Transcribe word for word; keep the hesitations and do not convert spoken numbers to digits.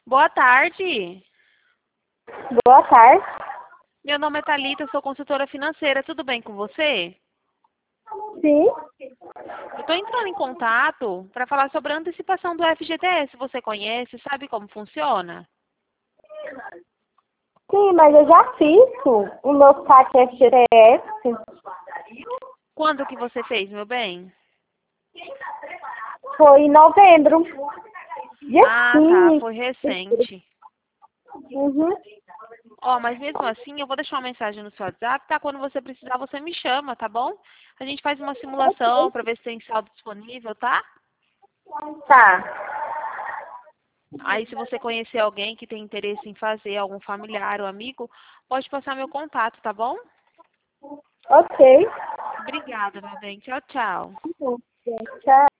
Boa tarde. Boa tarde. Meu nome é Thalita, eu sou consultora financeira. Tudo bem com você? Sim. Eu estou entrando em contato para falar sobre a antecipação do F G T S. Você conhece? Sabe como funciona? Sim, mas eu já fiz o meu saque F G T S. Quando que você fez, meu bem? Foi em novembro. Dia Ah, tá. quinze. Foi recente. Uhum. Ó, mas mesmo assim, eu vou deixar uma mensagem no seu WhatsApp, tá? Quando você precisar, você me chama, tá bom? A gente faz uma simulação para ver se tem saldo disponível, tá? Tá. Aí, se você conhecer alguém que tem interesse em fazer, algum familiar ou amigo, pode passar meu contato, tá bom? Ok. Obrigada, meu bem. Tchau, tchau. Tchau.